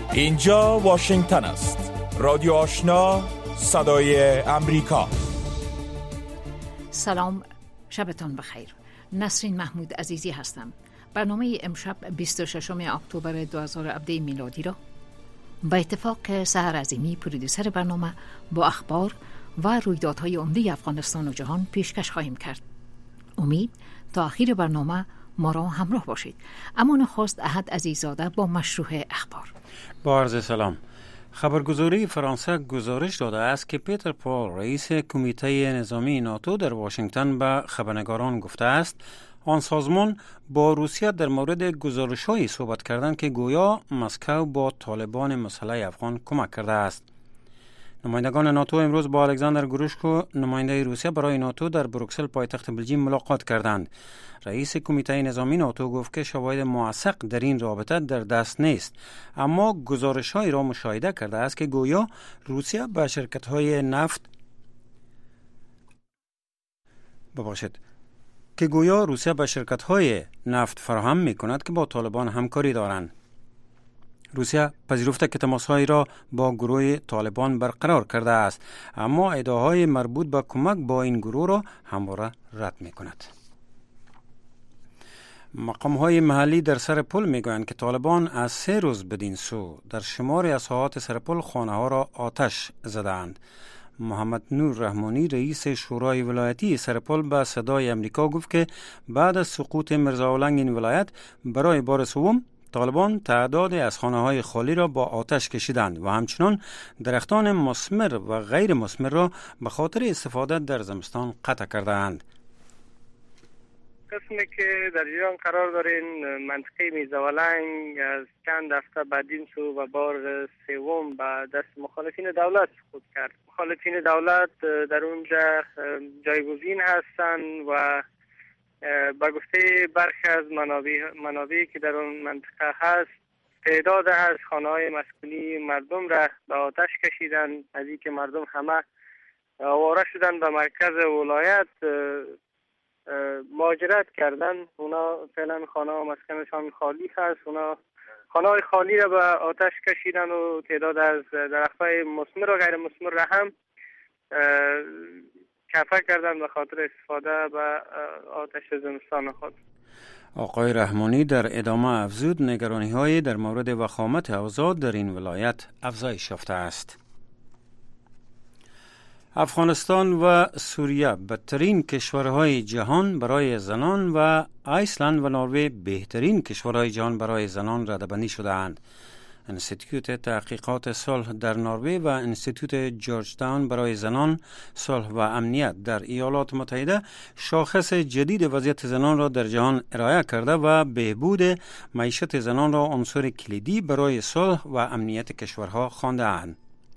اینجا واشنگتن است. رادیو آشنا، صدای امریکا. سلام، شبتان بخیر. نسرین محمود عزیزی هستم. برنامه امشب 26 اکتبر 2017 میلادی را با اتفاق سحر عظیمی پرودوسر برنامه با اخبار و رویدادهای عمده افغانستان و جهان پیشکش خواهیم کرد. امید تا آخر برنامه ما را همراه باشید. اما نخست احد عزیزاده با مشروع اخبار. با عرض سلام. خبرگزاری فرانسه گزارش داده است که پیتر پال، رئیس کمیته نظامی ناتو در واشنگتن به خبرنگاران گفته است آن سازمان با روسیه در مورد گزارش‌هایی صحبت کردند که گویا مسکو با طالبان مسلح افغان کمک کرده است. نمایندگان ناتو امروز با الکساندر گروشکو، نماینده روسیه برای ناتو در بروکسل پایتخت بلژیم ملاقات کردند. رئیس کمیته نظامی ناتو گفت که شواهد موثق در این رابطه در دست نیست، اما گزارش‌هایی را مشاهده کرده است که گویا روسیه به شرکت‌های نفت فراهم می‌کند که با طالبان همکاری دارند. روسیه پذیرفته که تماس‌هایی را با گروه طالبان برقرار کرده است، اما ادعاهای مربوط به کمک با این گروه را همواره رد می‌کند. مقام‌های محلی در سرپل می‌گویند که طالبان از 3 روز بدین سو در شماری از ساحات سرپل خانه‌ها را آتش زدند. محمد نور رحمانی، رئیس شورای ولایتی سرپل، به صدای امریکا گفت که بعد از سقوط میرزاولنگ این ولایت برای بار سوم طالبان تعدادی از خانه‌های خالی را با آتش کشیدند و همچنان درختان مثمر و غیر مثمر را به خاطر استفاده در زمستان قطع کردند. قسمی که در جریان قرار دارین منطقه میرزاولنگ از چند هفته بعدین سو و بار سوم به دست مخالفین دولت سقوط کرد. مخالفین دولت در اونجا جایگزین هستند و با گفته برخی از منابعی که در اون منطقه هست، تعداد از خانه‌های مسکونی مردم را به آتش کشیدن. از این که مردم همه آواره شدن به مرکز ولایت مهاجرت کردن. اونا فعلا خانه و مسکنشان خالی هست. اونا خانه‌های خالی را به آتش کشیدن و تعداد از درخت‌های مثمر و غیر مثمر را هم کفه کردن به خاطر استفاده به آتش زمستان خود. آقای رحمانی در ادامه افزود نگرانی‌های در مورد وخامت اوضاع در این ولایت افزایش یافته است. افغانستان و سوریه بدترین کشورهای جهان برای زنان و ایسلند و نروژ بهترین کشورهای جهان برای زنان رده‌بندی شده‌اند. انستیتوت تحقیقات صلح در نروژ و انستیتوت جورج تاون برای زنان، صلح و امنیت در ایالات متحده شاخص جدید وضعیت زنان را در جهان ارائه کرده و بهبود معیشت زنان را عنصر کلیدی برای صلح و امنیت کشورها خوانده‌اند.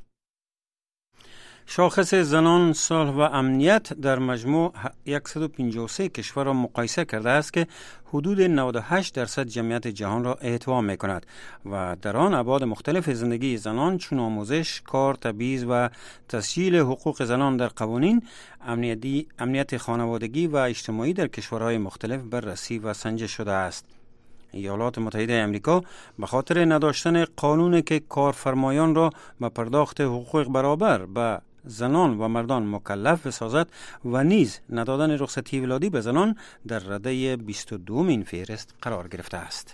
شاخص زنان، صلح و امنیت در مجموع 153 کشور را مقایسه کرده است که حدود 98% جمعیت جهان را احتوا می کند و در آن ابعاد مختلف زندگی زنان چون آموزش، کار، تبعیض و تسجیل حقوق زنان در قوانین، امنیت خانوادگی و اجتماعی در کشورهای مختلف بررسی و سنجش شده است. ایالات متحده امریکا به خاطر نداشتن قانونی که کارفرمایان را به پرداخت حقوق برابر به زنان و مردان مکلف بسازد و نیز ندادن رخصتی ولادی به زنان در رده 22 این فهرست قرار گرفته است.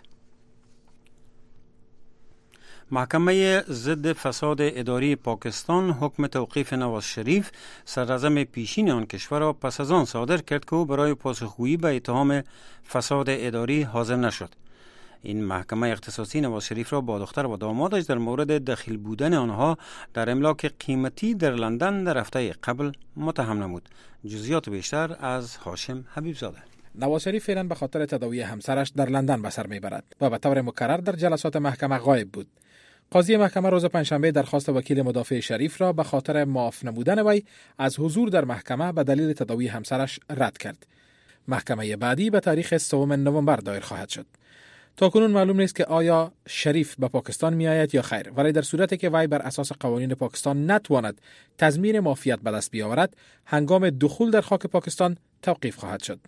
محکمه ضد فساد اداری پاکستان حکم توقیف نواز شریف، صدراعظم پیشین آن کشور را پس از آن صادر کرد که او برای پاسخگویی به اتهام فساد اداری حاضر نشد. این محکمه اختصاصی نواز شریف را با دختر و دامادش در مورد دخیل بودن آنها در املاک قیمتی در لندن در هفته قبل متهم نمود. جزئیات بیشتر از هاشم حبیبزاده. نواز شریف فعلا به خاطر تداوی همسرش در لندن به سر میبرد و به طور مکرر در جلسات محکمه غایب بود. قاضی محکمه روز پنجشنبه درخواست وکیل مدافع شریف را به خاطر معاف نمودن وی از حضور در محکمه به دلیل تداوی همسرش رد کرد. محکمه بعدی به تاریخ 3 نوامبر دایر خواهد شد. تاکنون معلوم نیست که آیا شریف به پاکستان می آید یا خیر، ولی در صورتی که وی بر اساس قوانین پاکستان نتواند تضمین معافیت به دست بیاورد، هنگام دخول در خاک پاکستان توقیف خواهد شد.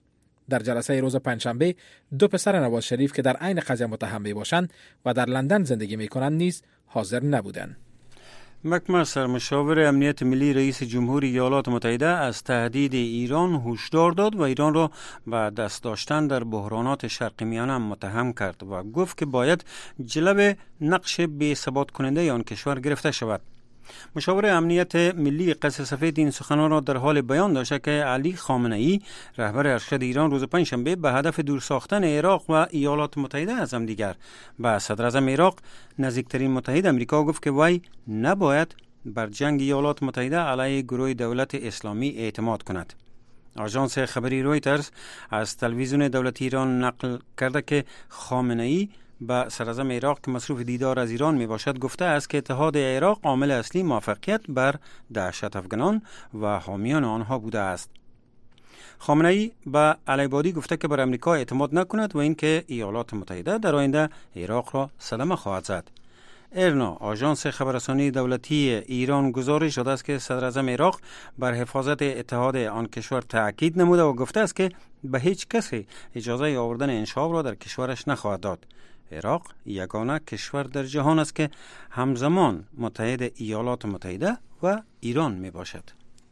در جلسه روز پنجشنبه 2 پسر نواز شریف که در عین قضیه متهم می باشند و در لندن زندگی می کنند نیز حاضر نبودند. مکمستر مشاور امنیت ملی رئیس جمهوری ایالات متحده از تهدید ایران هشدار داد و ایران را به دست داشتن در بحرانات شرق میانه متهم کرد و گفت که باید جلو نقش بی‌ثبات کننده آن کشور گرفته شود. مشاور امنیت ملی قصر سفید این سخنان را در حال بیان داشته که علی خامنه ای رهبر ارشد ایران روز پنجشنبه به هدف دور ساختن عراق و ایالات متحده از همدیگر به صدر اعظم عراق نزدیکترین متحد امریکا گفت که وی نباید بر جنگ ایالات متحده علیه گروه دولت اسلامی اعتماد کند. آژانس خبری رویترز از تلویزیون دولتی ایران نقل کرده که خامنه ای به صدراعظم عراق که مصروف دیدار از ایران می باشد گفته است که اتحاد عراق عامل اصلی موفقیت بر دهشت افغانان و حامیان آنها بوده است. خامنه ای به علیبادی گفته که بر امریکا اعتماد نکند و اینکه ایالات متحده در آینده عراق را صدمه خواهد زد. ارنا آژانس خبررسانی دولتی ایران گزارش داده است که صدراعظم عراق بر حفاظت اتحاد آن کشور تاکید نموده و گفته است که به هیچ کسی اجازه آوردن انشاب را در کشورش نخواهد داد. عراق یگانه کشور در جهان است که همزمان متحد ایالات متحده و ایران می باشد.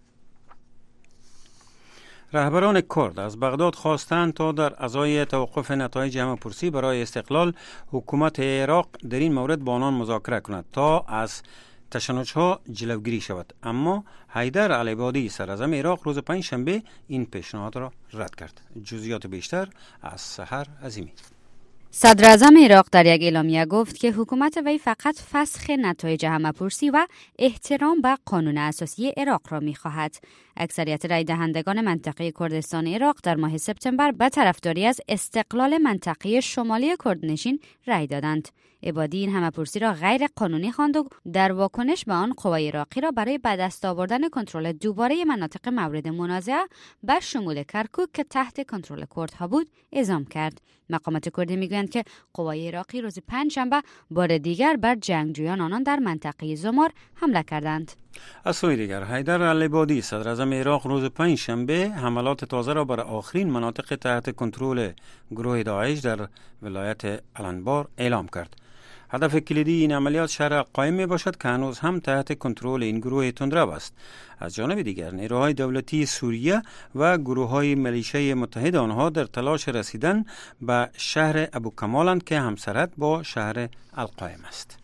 رهبران کرد از بغداد خواستند تا در ازای توقف نتایج همه‌پرسی برای استقلال حکومت عراق در این مورد با آنان مذاکره کند تا از تشنج‌ها جلوگیری شود، اما حیدر علیبادی صدراعظم عراق روز پنجشنبه این پیشنهاد را رد کرد. جزئیات بیشتر از سحر عظیمی. صدراعظم عراق در یک اعلامیه گفت که حکومت وی فقط فسخ نتایج همه‌پرسی و احترام به قانون اساسی عراق را می‌خواهد. اکثریت رای دهندگان منطقه کردستان عراق در ماه سپتامبر به طرفداری از استقلال منطقه شمالی کردنشین رای دادند. عبادی این همه‌پرسی را غیر قانونی خواند و در واکنش به آن قوای عراقی را برای به دست آوردن کنترل دوباره مناطق مورد منازعه به شمول کرکوک که تحت کنترل کردها بود اعزام کرد. مقامات کردی میگویند که قوای عراقی روز پنجشنبه بار دیگر بر جنگجویان آنان در منطقه زمار حمله کردند. از سوی دیگر حیدر علیبادی صدراعظم عراق روز پنجشنبه حملات تازه را بر آخرین مناطق تحت کنترل گروه داعش در ولایت الانبار اعلام کرد. هدف کلیدی این عملیات شهر قائم می باشد که هنوز هم تحت کنترل این گروه تندرو است. از جانب دیگر نیروهای دولتی سوریه و گروه‌های ملیشه متحد آنها در تلاش رسیدن به شهر ابوکمالند که همسرد با شهر القائم است.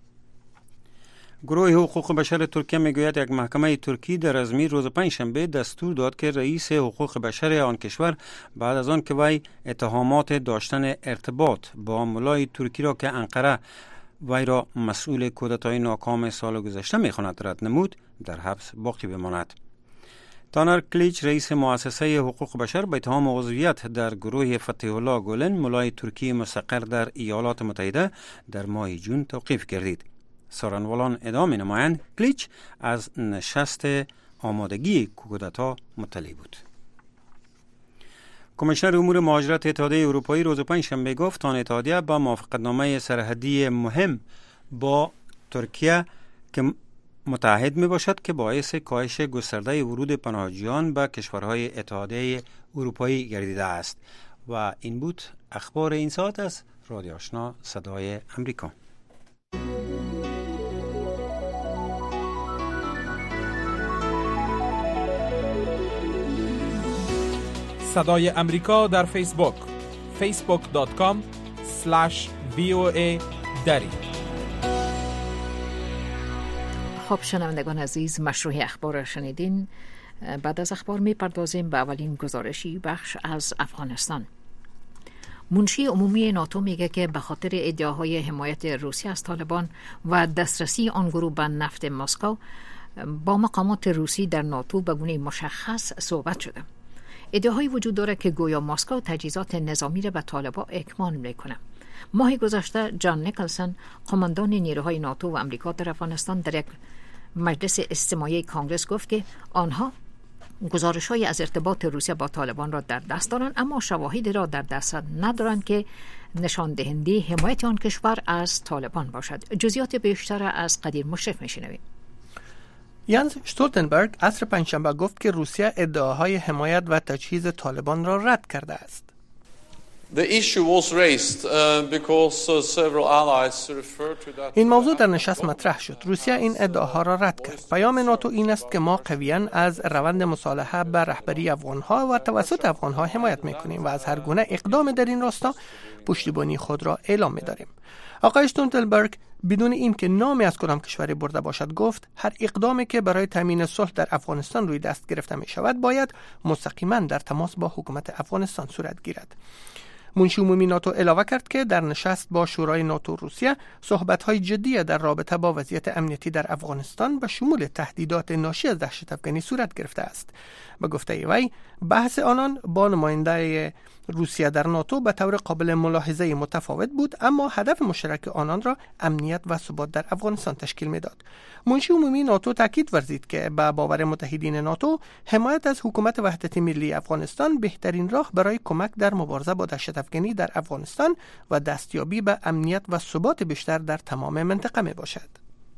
گروه حقوق بشر ترکیه میگوید یک محکمه ترکی در ازمیر روز پنجشنبه دستور داد که رئیس حقوق بشر آن کشور بعد از آن که وی اتهامات داشتن ارتباط با مولای ترکی را که انقره وی را مسئول کودتای ناکام سال گذشته میخواند رد نمود در حبس باقی بماند. تانر کلیچ رئیس مؤسسه حقوق بشر به اتهام عضویت در گروه فتح الله گولن مولای ترکی مستقر در ایالات متحده در ماه جون توقیف گردید. سارنوالان ادامه نمایند کلیچ از نشست آمادگی کودتا مطلع بود. کمیشنر امور مهاجرت اتحادیه اروپایی روز پنجشنبه گفت آن اتحادیه با موافقتنامه سرحدی مهم با ترکیه که متعهد می باشد که باعث کاهش گسترده ورود پناهجویان به کشورهای اتحادیه اروپایی گردیده است. و این بود اخبار این ساعت از رادیو آشنا صدای امریکا. صدای امریکا در فیسبوک facebook.com/VOA دری. خب شنوندگان عزیز، مشروع اخبار را شنیدین. بعد از اخبار می پردازیم به اولین گزارشی بخش از افغانستان. منشی عمومی ناتو میگه که به خاطر ادعاهای حمایت روسیه از طالبان و دسترسی آن گروه به نفت مسکو با مقامات روسی در ناتو به گونه مشخص صحبت شده. ادعاهایی وجود داره که گویا مسکو تجهیزات نظامی را به طالبان اکمال میکنه. ماه گذشته جان نیکلسون، قماندان نیروهای ناتو و امریکا در افغانستان، در یک مجلس استماعی کانگرس گفت که آنها گزارش‌های از ارتباط روسیه با طالبان را در دست دارند، اما شواهدی را در دست ندارند که نشان دهنده حمایت آن کشور از طالبان باشد. جزئیات بیشتر از قدیر مشرف میشنویم. یانس استولتنبرگ عصر پنجشنبه گفت که روسیه ادعاهای حمایت و تجهیز طالبان را رد کرده است. این موضوع در نشست مطرح شد. روسیه این ادعاها را رد کرد. پیام ناتو این است که ما قویاً از روند مصالحه به رهبری افغانها و توسط افغانها حمایت میکنیم و از هر گونه اقدام در این راستا پشتیبانی خود را اعلام می‌داریم. آقای استولتنبرگ بدون اینکه نامی از کدام کشوری برده باشد گفت هر اقدامی که برای تامین صلح در افغانستان روی دست گرفته می شود باید مستقیما در تماس با حکومت افغانستان صورت گیرد. منشی عمومی ناتو علاوه کرد که در نشست با شورای ناتو روسیه صحبت‌های جدی در رابطه با وضعیت امنیتی در افغانستان به شمول تهدیدات ناشی از دهشت افغانی صورت گرفته است. به گفته وی بحث آنان با نماینده روسیه در ناتو به طور قابل ملاحظه متفاوت بود، اما هدف مشترک آنان را امنیت و ثبات در افغانستان تشکیل میداد. منشی عمومی ناتو تاکید ورزید که به باور متحدین ناتو حمایت از حکومت وحدت ملی افغانستان بهترین راه برای کمک در مبارزه با دهشت افغانی در افغانستان و دستیابی به امنیت و ثبات بیشتر در تمام منطقه می باشد.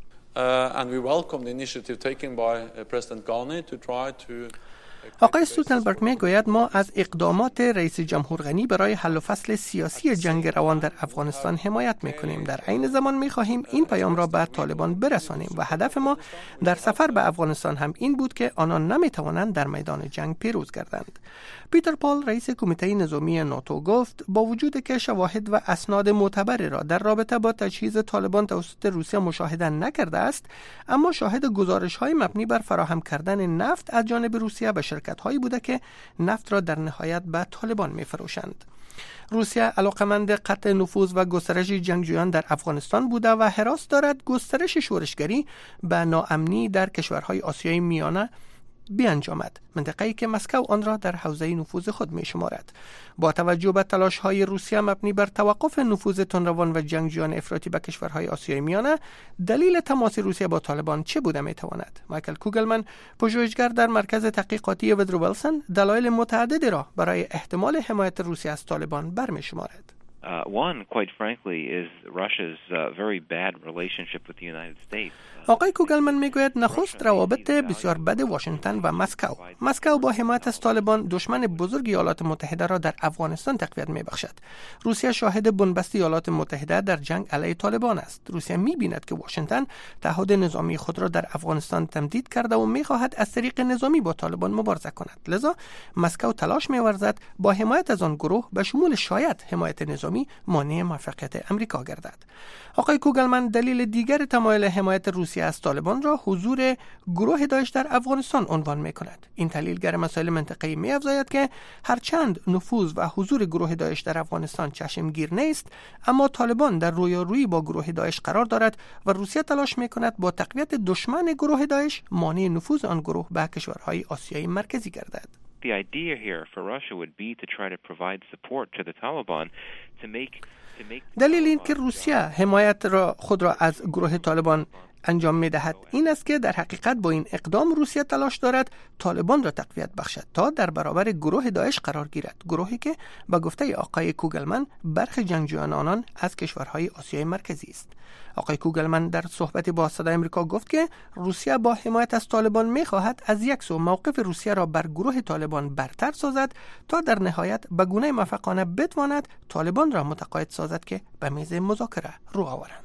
And we welcome the initiative taken by President Ghani to try to آقای استولتنبرگ میگوید ما از اقدامات رئیس جمهور غنی برای حل و فصل سیاسی جنگ روان در افغانستان حمایت میکنیم. در عین زمان میخواهیم این پیام را به طالبان برسانیم و هدف ما در سفر به افغانستان هم این بود که آنان نمیتوانند در میدان جنگ پیروز گردند. پیتر پال رئیس کمیته نظامی ناتو گفت با وجود که شواهد و اسناد معتبری را در رابطه با تجهیز طالبان توسط روسیه مشاهده نکرده است، اما شاهد گزارش‌های مبنی بر فراهم کردن نفت از جانب روسیه به شرکت‌هایی بوده که نفت را در نهایت به طالبان می‌فروشند. روسیه علاقمند قطع نفوذ و گسترش جنگجویان در افغانستان بوده و حراس دارد گسترش شورشگری به ناامنی در کشورهای آسیای میانه بیانجامد، منطقه‌ای که مسکو آن را در حوزه نفوذ خود می‌شمارد. با توجه به تلاش‌های روسیه مبنی بر توقف نفوذ تندروان و جنگجویان افراطی به کشورهای آسیای میانه، دلیل تماس روسیه با طالبان چه بوده می‌تواند؟ مایکل کوگلمن، پژوهشگر در مرکز تحقیقاتی وودرو ویلسون، دلایل متعددی را برای احتمال حمایت روسیه از طالبان برمی‌شمارد. One, quite frankly, is Russia's very bad relationship with the United States. آقای کوگلمن میگوید نخست روابط بسیار بد واشنگتن و مسکو با حمایت از طالبان دشمن بزرگ ایالات متحده را در افغانستان تقویت میبخشد. روسیه شاهد بنبست ایالات متحده در جنگ علیه طالبان است. روسیه میبیند که واشنگتن تعهد نظامی خود را در افغانستان تمدید کرده و میخواهد از طریق نظامی با طالبان مبارزه کند. لذا مسکو تلاش میورزد با حمایت از آن گروه به شمول شاید حمایت نظامی مانع موفقیت امریکا گردد. آقای کوگلمن دلیل دیگر تمایل حمایت روسیه از طالبان را حضور گروه داعش در افغانستان عنوان می‌کند. این تحلیلگر مسائل منطقه‌ای می‌افزاید که هرچند نفوذ و حضور گروه داعش در افغانستان چشمگیر نیست، اما طالبان در رویارویی با گروه داعش قرار دارد و روسیه تلاش می‌کند با تقویت دشمن گروه داعش مانع نفوذ آن گروه به کشورهای آسیای مرکزی گردد. The idea here for Russia would be to try to provide support to the Taliban to make دلیل این که روسیه حمایت خود را از گروه طالبان انجام می‌دهد این است که در حقیقت با این اقدام روسیه تلاش دارد طالبان را تقویت بخشد تا در برابر گروه داعش قرار گیرد، گروهی که با گفته آقای کوگلمن برخی جنگجویان آنان از کشورهای آسیای مرکزی است. آقای کوگلمن در صحبتی با صدای آمریکا گفت که روسیه با حمایت از طالبان می‌خواهد از یک سو موقف روسیه را بر گروه طالبان برتر سازد تا در نهایت به گونه موفقانه بتواند طالبان را متقاعد سازد که به میز مذاکره رو آورند.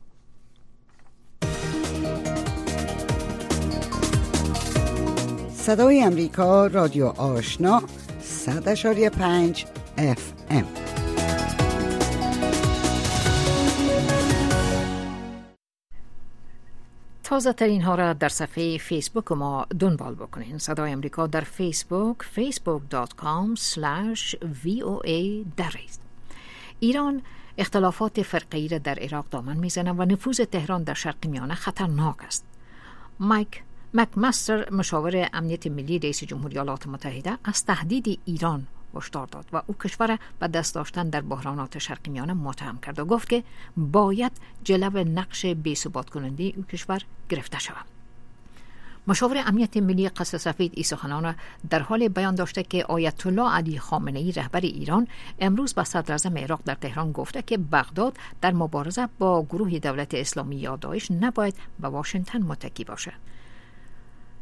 صدای آمریکا، رادیو آشنا، 100.5 FM. تازه ترین ها را در صفحه فیسبوک ما دنبال بکنین. صدای آمریکا در فیسبوک facebook.com/VOA درست. ایران اختلافات فرقه‌ای را در عراق دامن میزنه و نفوذ تهران در شرق میانه خطرناک است. مایک مکمستر، مشاور امنیت ملی رئیس جمهوری ایالات متحده، از تهدید ایران هشدار داد و او کشور به دست داشتن در بحرانات شرق میانه متهم کرد و گفت که باید جلو نقش بی‌ثبات کننده او کشور گرفته شود. مشاور امنیت ملی قصر سفید این سخنان در حال بیان داشته که آیت الله علی خامنه‌ای رهبر ایران امروز به صدر اعظم عراق در تهران گفته که بغداد در مبارزه با گروه دولت اسلامی یا داعش نباید به واشنگتن متکی باشد.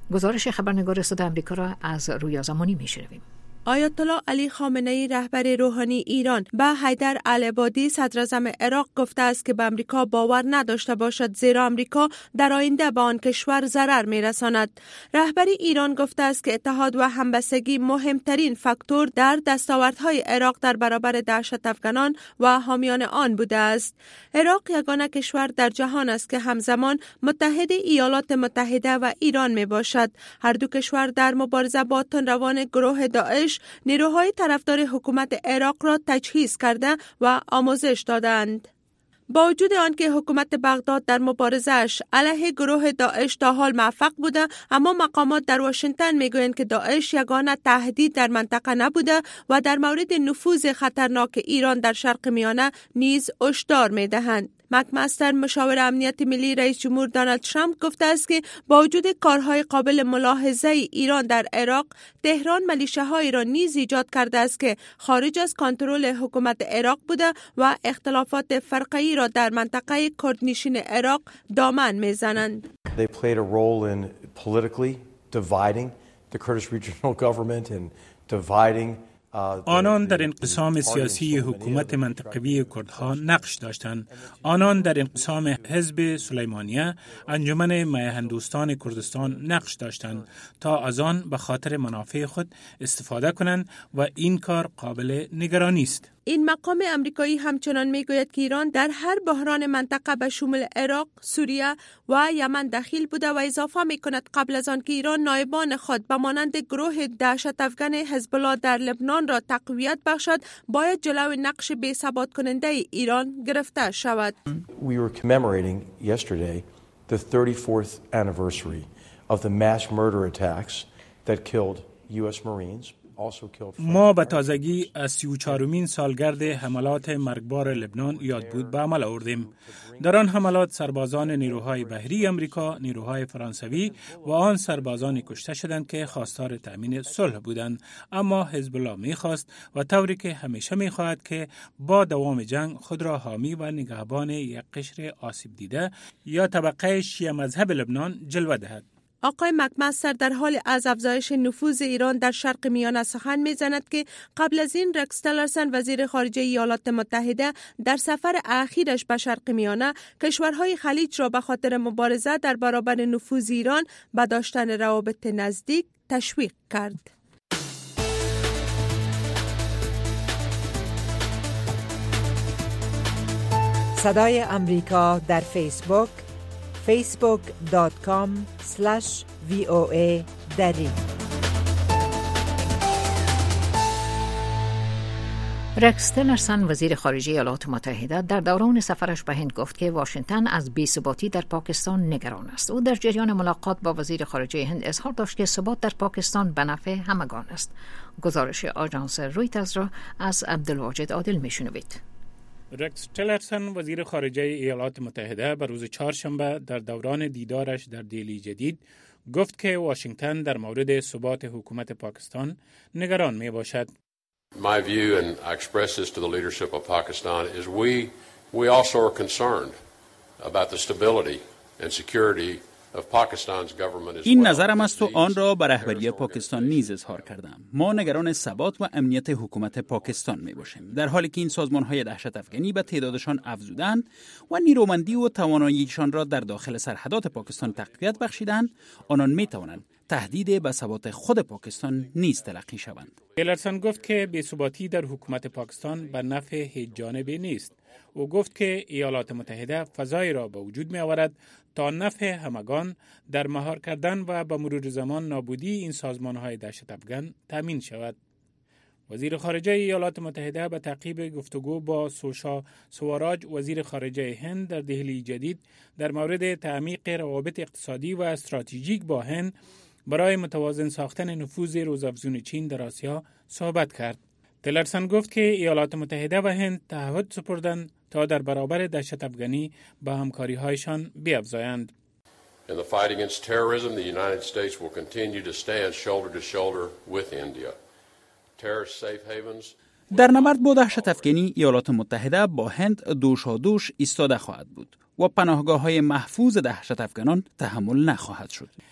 گزارش خبرنگار صدای آمریکا را از رویا زمانی میشنویم. آیت الله علی خامنه‌ای رهبر روحانی ایران به حیدر العبادی صدر اعظم عراق گفته است که به آمریکا باور نداشته باشد، زیرا آمریکا در آینده به آن کشور ضرر می‌رساند. رهبر ایران گفته است که اتحاد و همبستگی مهمترین فاکتور در دستاوردهای عراق در برابر دهشت افغانان و حامیان آن بوده است. عراق یگانه کشور در جهان است که همزمان متحد ایالات متحده و ایران میباشد. هر دو کشور در مبارزه با تندروان گروه داعش نیروهای طرفدار حکومت عراق را تجهیز کرده و آموزش دادند. با وجود آنکه حکومت بغداد در مبارزه‌اش علیه گروه داعش تا حال موفق بوده، اما مقامات در واشنگتن میگویند که داعش یگانه تهدید در منطقه نبوده و در مورد نفوذ خطرناک ایران در شرق میانه نیز هشدار میدهند. مکمستر مشاور امنیت ملی رئیس جمهور دونالد ترامپ گفته است که با وجود کارهای قابل ملاحظه ایران در عراق، تهران ملیشه‌هایی را نیز ایجاد کرده است که خارج از کنترل حکومت عراق بوده و اختلافات فرقه‌ای را در منطقه کردنشین عراق دامن میزنند. They played a role in politically dividing the Kurdish regional government and dividing آنان در انقسام سیاسی حکومت منطقوی کردها نقش داشتند. آنان در انقسام حزب سلیمانیه، انجمن میهندوستان کردستان نقش داشتند تا از آن به خاطر منافع خود استفاده کنند و این کار قابل نگرانی است. این مقام امریکایی همچنان میگوید که ایران در هر بحران منطقه به شمول عراق، سوریه و یمن دخیل بوده و اضافه میکند قبل از آن که ایران نایبان خود به مانند گروه دهشت افغان حزب الله در لبنان را تقویت بخشد، باید جلو نقش بی‌ثبات کننده ایران گرفته شود. We were commemorating yesterday the 34th anniversary of the mass murder attacks that killed US Marines. ما به تازگی از 34مین سالگرد حملات مرگبار لبنان یاد بود به عمل آوردیم. در آن حملات سربازان نیروهای بحری امریکا، نیروهای فرانسوی و آن سربازانی کشته شدند که خواستار تأمین صلح بودند، اما حزب الله می‌خواست و طوری که همیشه می‌خواهد که با دوام جنگ خود را حامی و نگهبان یک قشر آسیب دیده یا طبقه شیعه مذهب لبنان جلوه دهد. آقای مکمستر در حال از افزایش نفوذ ایران در شرق میانه سخن میزند که قبل از این رکس تلرسن وزیر خارجه ایالات متحده در سفر اخیرش به شرق میانه کشورهای خلیج را به خاطر مبارزه در برابر نفوذ ایران به داشتن روابط نزدیک تشویق کرد. صدای امریکا در فیسبوک facebook.com/VOA دری. رکس تلرسن وزیر خارجه ایالات متحده در دوران سفرش به هند گفت که واشنگتن از بی‌ثباتی در پاکستان نگران است. او در جریان ملاقات با وزیر خارجه هند اظهار داشت که ثبات در پاکستان به نفع همگان است. گزارش آژانس رویترز را از عبدالواجد عادل میشنوید. رکس تلرسن وزیر خارجه ایالات متحده به روز چهارشنبه در دوران دیدارش در دهلی جدید گفت که واشنگتن در مورد ثبات حکومت پاکستان نگران می باشد. My view, and I express this to the leadership of Pakistan, is we also are concerned about the stability and security of Pakistan's government as well. این نظرم است و آن را به رهبری پاکستان نیز اظهار کردم. ما نگران ثبات و امنیت حکومت پاکستان می باشیم. در حالی که این سازمان‌های دهشت افغانی به تعدادشان افزودند و نیرومندی و تواناییشان را در داخل سرحدات پاکستان تقویت بخشیدند، آنان می توانند تهدید به ثبات خود پاکستان نیز تلقی شوند. تلرسن گفت که بی‌ثباتی در حکومت پاکستان به نفع هیچ جانبه نیست. او گفت که ایالات متحده فضایی را به وجود می آورد تا نفع همگان در مهار کردن و به مرور زمان نابودی این سازمان‌های دهشت افغان تامین شود. وزیر خارجه ایالات متحده به تعقیب گفتگو با سوشا سواراج وزیر خارجه هند در دهلی جدید در مورد تعمیق روابط اقتصادی و استراتژیک با هند برای متوازن ساختن نفوذ روزافزون چین در آسیا صحبت کرد. تلرسن گفت که ایالات متحده و هند تعهد سپردند تا در برابر دهشت افغانی با همکاری‌هایشان بیفزایند. In the fight against terrorism, the United States will continue to stand shoulder to shoulder with India. Terrorist safe havens. در نبرد با دهشت افغانی ایالات متحده با هند دوشادوش ایستاده خواهد بود و پناهگاه‌های محفوظ دهشت افغانان تحمل نخواهد شد.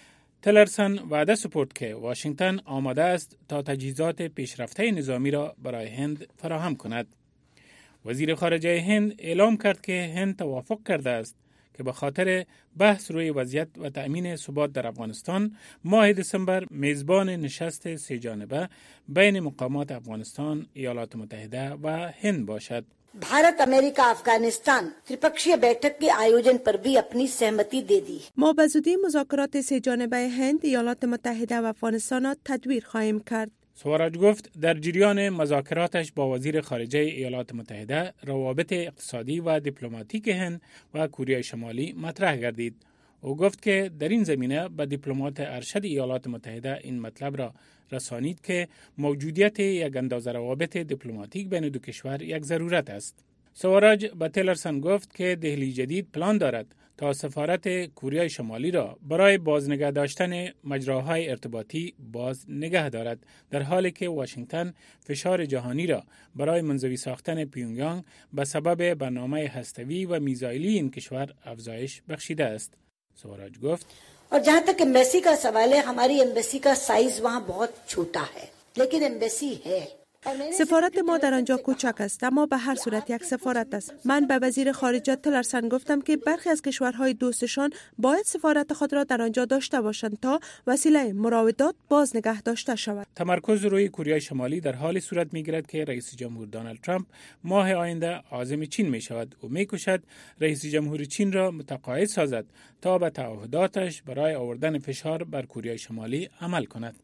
تلرسن وعده سپرد که واشنگتن آماده است تا تجهیزات پیشرفته نظامی را برای هند فراهم کند. وزیر خارجه هند اعلام کرد که هند توافق کرده است که به خاطر بحث روی وضعیت و تأمین ثبات در افغانستان ماه دسامبر میزبان نشست سه جانبه بین مقامات افغانستان، ایالات متحده و هند باشد. Bharat America Afghanistan त्रिपक्षीय बैठक के आयोजन पर भी अपनी सहमति दे दी. ما به زودی مذاکرات سه جانبه هند، ایالات متحده و افغانستان را تدویر خواهیم کرد. سوارج گفت در جریان مذاکراتش با وزیر خارجه ایالات متحده روابط اقتصادی و دیپلماتیک هند و کره شمالی مطرح گردید. او گفت که در این زمینه به دیپلمات ارشد ایالات متحده این مطلب را رسانید که موجودیت یک اندازه روابط دیپلماتیک بین دو کشور یک ضرورت است. سوارج به تلرسن گفت که دهلی جدید پلان دارد تا سفارت کره شمالی را برای بازنگه داشتن مجراهای ارتباطی باز نگه دارد، در حالی که واشنگتن فشار جهانی را برای منزوی ساختن پیونگیانگ به سبب برنامه هسته‌ای و میزایلی این کشور افزایش بخشیده است. سوارج گفت और जहाँ तक एम्बेसी का सवाल है, हमारी एम्बेसी का साइज वहाँ बहुत छोटा है, लेकिन एम्बेसी है. سفارت ما در آنجا کوچک است، اما به هر صورت یک سفارت است. من به وزیر خارجه تلرسن گفتم که برخی از کشورهای دوستشان باید سفارت خود را در آنجا داشته باشند تا وسیله مراودات باز نگه داشته شود. تمرکز روی کره شمالی در حال صورت می‌گیرد که رئیس جمهور دونالد ترامپ ماه آینده عازم چین می‌شود و می‌کوشد رئیس جمهور چین را متقاعد سازد تا به تعهداتش برای آوردن فشار بر کره شمالی عمل کند.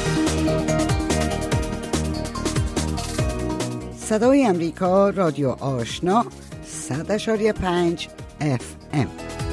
صدای امریکا، رادیو آشنا، 100.5 FM.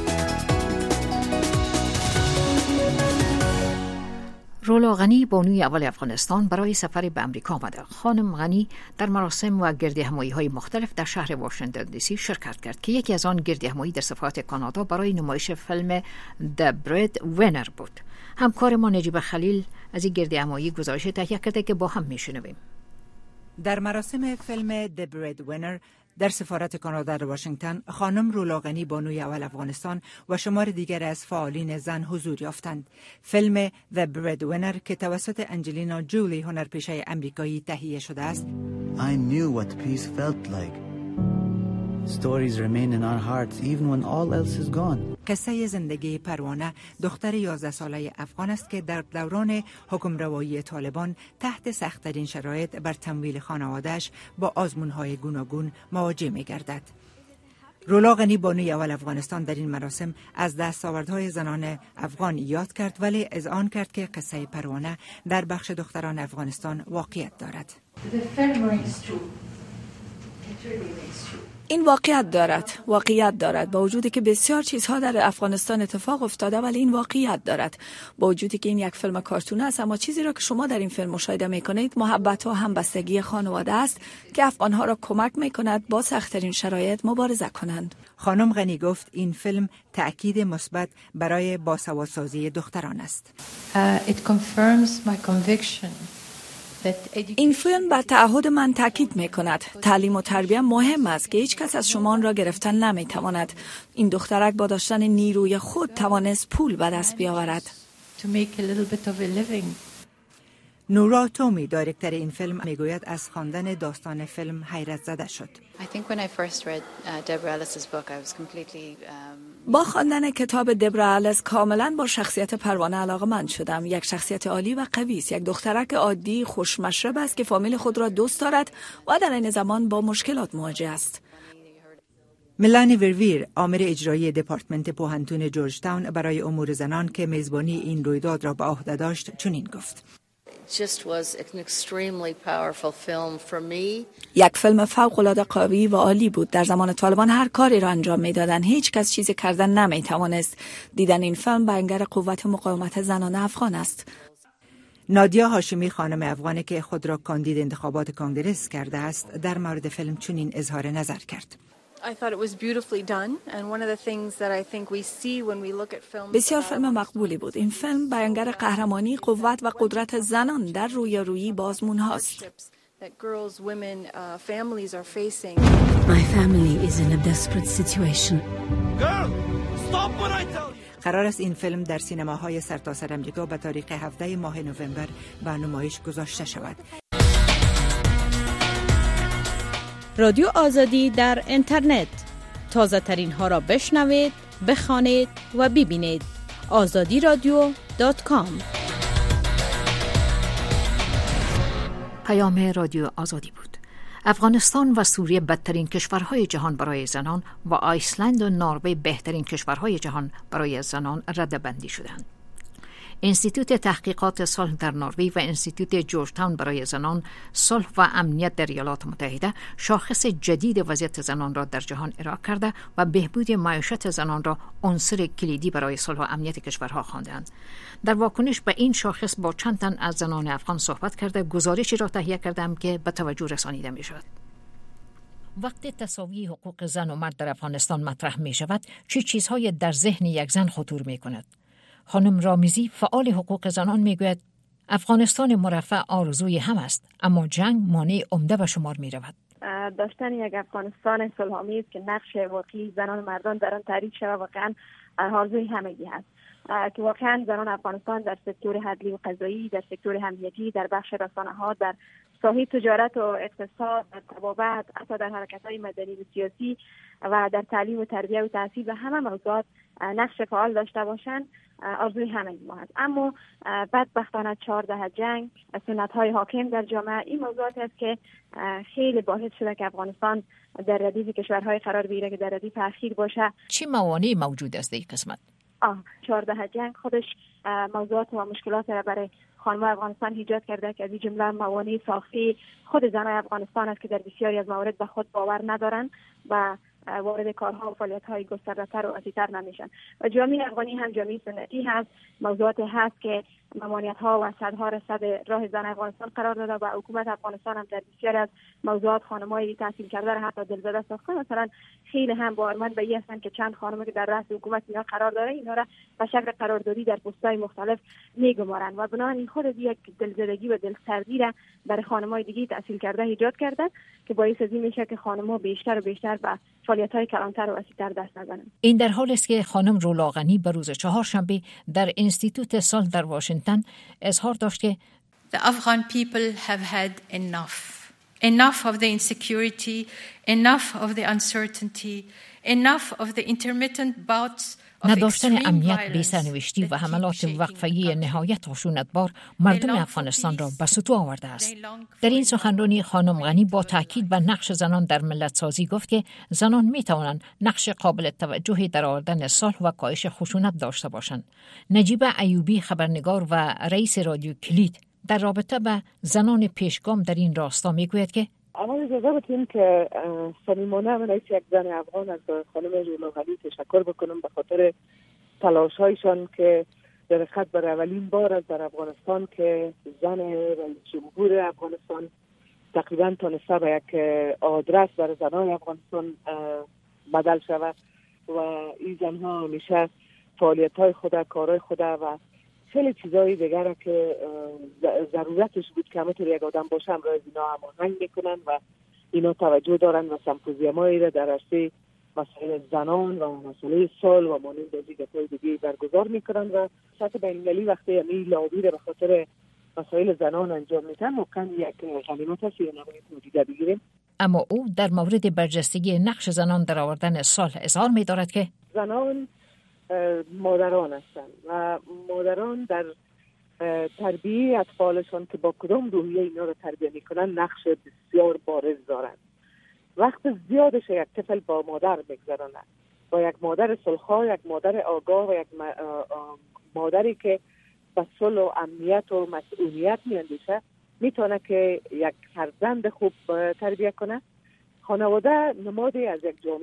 رولا غنی بانوی اول افغانستان برای سفر به امریکا آمده. خانم غنی در مراسم و گردهمایی‌های مختلف در شهر واشنگتن دی سی شرکت کرد که یکی از آن گردهمایی در سفارت کانادا برای نمایش فیلم The Breadwinner بود. همکار ما نجیب خلیل از این گردهمایی گزارش تهیه کرده که با هم میشنویم. در مراسم فیلم The Breadwinner در سفارت کانادا در واشنگتن، خانم رولا غنی بانوی اول افغانستان و شمار دیگر از فعالین زن حضور یافتند. فیلم The Breadwinner که توسط انجلینا جولی هنرپیشه امریکایی تهیه شده است. I knew what peace felt like. Stories remain in our hearts even when all else is gone. قصه زندگی پروانه، دختر 11 ساله افغان است که در دوران حکمروایی طالبان تحت سخت‌ترین شرایط بر تمویل خانواده‌اش با آزمون‌های گوناگون مواجه می‌گردد. رولا غنی بانوی اول افغانستان در این مراسم از دستاوردهای زنان افغان یاد کرد، ولی اذعان کرد که قصه پروانه در بخش دختران افغانستان واقعیت دارد. این واقعیت دارد با وجودی که بسیار چیزها در افغانستان اتفاق افتاده، ولی این واقعیت دارد با وجودی که این یک فیلم کارتون است. اما چیزی را که شما در این فیلم مشاهده میکنید محبت و همبستگی خانواده است که افغانها را کمک میکند با سخت‌ترین شرایط مبارزه کنند. خانم غنی گفت این فیلم تأکید مثبت برای باسوادسازی دختران است. It confirms my conviction. این فیلم بر تعهد من تاکید می کند. تعلیم و تربیت مهم است که هیچ کس از شما آن را گرفتن نمی تواند. این دخترک با داشتن نیروی خود توانست پول به دست بیاورد. نورا تومی دایرکتور این فیلم میگوید از خواندن داستان فیلم حیرت زده شد. با خواندن کتاب دبرا الیس کاملا با شخصیت پروانه علاقه‌مند شدم. یک شخصیت عالی و قوی است، یک دخترک عادی خوشمشرب است که فامیل خود را دوست دارد و در این زمان با مشکلات مواجه است. ملانی ورویر، آمر اجرایی دپارتمنت پوهنتون جورج تاون برای امور زنان که میزبانی این رویداد را به عهده داشت، چنین گفت: یک فیلم فوق‌العاده قوی و عالی بود. در زمان طالبان هر کاری را انجام می‌دادند، هیچ کس چیزی کردن نمی‌توانست. دیدن این فیلم بیانگر قوت مقاومت زنان افغان است. نادیا هاشمی، خانم افغانی که خود را کاندید انتخابات کنگره کرده است، در مورد فیلم چنین اظهار نظر کرد: بسیار فیلم مقبولی بود. این فیلم بیانگر قهرمانی، قوت و قدرت زنان در رویارویی با آزمون هاست. My family is in a desperate situation. Girl, stop what I tell you. قرار است این فیلم در سینماهای سرتاسر امریکا به تاریخ 17 ماه نوامبر به نمایش گذاشته شود. رادیو آزادی در اینترنت، تازه ترین ها را بشنوید، بخوانید و ببینید. azadiradio.com. پیام رادیو آزادی بود. افغانستان و سوریه بدترین کشورهای جهان برای زنان و آیسلند و نروژ بهترین کشورهای جهان برای زنان ردبندی شدند. انستیتوت تحقیقات صلح در نروژ و انستیتوت جورج تاون برای زنان، صلح و امنیت در ایالات متحده شاخص جدید وضعیت زنان را در جهان ارائه کرده و بهبود معیشت زنان را عنصر کلیدی برای صلح و امنیت کشورها خواندند. در واکنش به این شاخص با چند تن از زنان افغان صحبت کرده گزارشی را تهیه کردم که به توجه رسانیده می شود. وقتی تساوی حقوق زن و مرد در افغانستان مطرح می شود، چه چیزهای در ذهن یک زن خطور می کند؟ خانم رامیزی فعال حقوق زنان میگوید افغانستان مرفع آرزوی هم است، اما جنگ مانع عمده به شمار می رود. داشتن یک افغانستان صلح‌آمیز که نقش واقعی زنان و مردان در آن تعریف شود واقعا آرزوی همگی هست، که واقعا زنان افغانستان در سکتور عدلی و قضایی، در سکتور امنیتی، در بخش رسانه‌ها، در ساحه تجارت و اقتصاد، در طبابت، حتی در حرکت‌های مدنی و سیاسی و در تعلیم و تربیت و تحصیل و همه موضوعات نقش فعال داشته باشند آرزوی همه ما هست. اما بدبختانه 14 جنگ، سنت‌های حاکم در جامعه، این موضوعات است که خیلی باعث شده که افغانستان در ردیف کشورهای قرار بگیره که در ردیف اخیر باشه. چه موانعی موجود است در این قسمت؟ 14 جنگ خودش موضوعات و مشکلات را برای خانم‌های افغانستان ایجاد کرده که از این جمله موانع ساختی خود زنان افغانستان است که در بسیاری از موارد به خود باور ندارند و وارد کارها و فعالیت‌های گسترده‌تر و وسیع‌تر نمیشن. و جامعه افغانی هم جامعه سنتی هست، موضوعات هست که ممانعت‌ها و صدها را صد راه زن افغانستان قرار داده و حکومت افغانستان هم در بسیاری از موضوعات خانم‌های تحصیل کرده را حتی دلزده ساخته. مثلا خیلی هم باورمند به این هستند که چند خانمی که در رأس حکومت اینا قرار داره، اینا را به شکل قراردادی در پست‌های مختلف میگمارند و بنابراین خود یک دلزدگی و دلسردی را برای خانم‌های دیگه تحصیل کرده ایجاد کرده که باعث از این میشه که خانم‌ها بیشتر و بیشتر به فعالیت‌های کلانتر و وسیع‌تر دست نزنند. این در حالی است که خانم رولاغنی به روز چهارشنبه در انستیتوت صلح در واشنگتن اظهار داشت که The Afghan people have had enough of the insecurity, enough of the uncertainty, enough of the intermittent bouts نداشتن امنیت، بی‌سرنوشتی و حملات وقفه‌ای نهایت خشونتبار مردم افغانستان را به سطوح آورده است. در این سخنرانی خانم غنی با تاکید بر نقش زنان در ملت سازی گفت که زنان می‌توانند نقش قابل توجهی در آوردن صلح و کاهش خشونت داشته باشند. نجیبه ایوبی خبرنگار و رئیس رادیو کلید در رابطه با زنان پیشگام در این راستا میگوید که اول اجازه بدیم که صمیمانه من از یک زن افغان از خانم رولاغنی تشکر بکنم به خاطر تلاش‌هایشان که در حقیقت برای اولین بار از در افغانستان که زن رئیس جمهور افغانستان تقریبا تونسته به یک آدرس برای زنان افغانستان بدل شود و این زنها همیشه فعالیت‌های خود، کارهای خود و خیلی چیزایی دیگر که ضرورتش بود که همونطور یک آدم باشه هم را از اینا هماهنگ میکنن و اینا توجه دارن و سمپوزیومایی را در عرصه مسائل زنان و مسئله صلح و مانند ویژگی‌های دیگه برگزار میکنن و سطح بین‌المللی وقتی همین لابی را به خاطر مسائل زنان انجام میدن واقعا یک غنیمت است یا نباید نادیده بگیریم. اما او در مورد برجستگی نقش زنان در آوردن صلح اظهار می‌دارد که زنان مادران هستند و مادران در تربیه اطفالشان که با کدام روحیه اینا رو تربیه میکنن نقش بسیار بارز دارند. وقت زیادش یک طفل با مادر بگذرانند، با یک مادر صلح‌خواه، یک مادر آگاه و یک مادری که به صلح و امنیت و مسئولیت میاندیشه میتونه که یک فرزند خوب تربیه کنه. خانواده نمادی از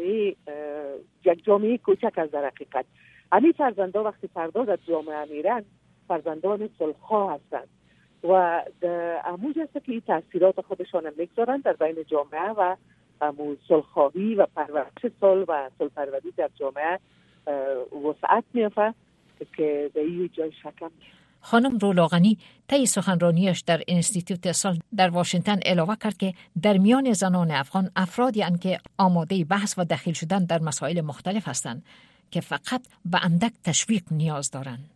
یک جامعه کوچک از در حقیقت. همین فرزندا وقتی فردا در جامعه میرن فرزندان صلح‌خواه هستند و اموج است که این تاثیرات خودشان میگذارن در بین جامعه و صلح‌خواهی و پرورش صلح و صلح‌پروری در جامعه وسعت می‌یافته که در این جای شک نیست. خانم رولاغنی طی سخنرانیش در انستیتوت صلح در واشنگتن علاوه کرد که در میان زنان افغان افرادی اند که آماده بحث و دخیل شدن در مسائل مختلف هستند. که فقط به اندک تشویق نیاز دارند.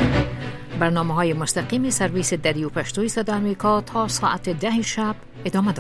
برنامه‌های مستقیم سرویس دری و پشتوی صدای آمریکا تا ساعت 10 شب ادامه دارد.